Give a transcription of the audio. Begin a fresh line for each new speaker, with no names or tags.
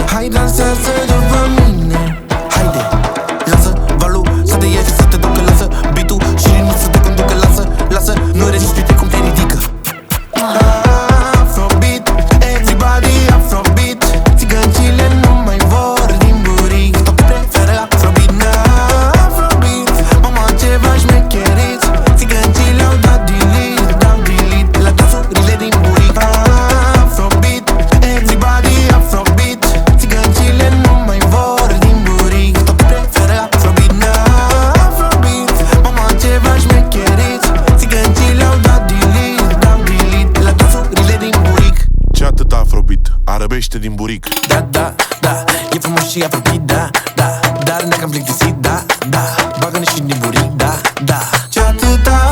Hai dansează după mine. Haide, lasă valul să te iese, să te ducă, lasă beat-ul și ritmul să te conducă. Lasă, nu rezisti cum te ridică. Afrobeat, everybody Afrobeat. Țigăncile nu mai vor din buric. Toate preferă Afrobeat, Afrobeat. Mama, ceva șmecheriți. Țigăncile au dat delete, dau delete la dansurile din buric. Afrobeat, everybody Afrobeat. Țigăncile nu mai vor din buric. Toate preferă Afrobeat, Afrobeat. Mama, ceva șmecheriți. Țigăncile au dat delete, dau delete la dansurile din buric.
Ce atât Afrobeat, arăbește din buric.
Da, e frumos și Afrobeat, da. Dar ne-a cam plictisit, da. Bagă-ne și din buric, da. Ce atâta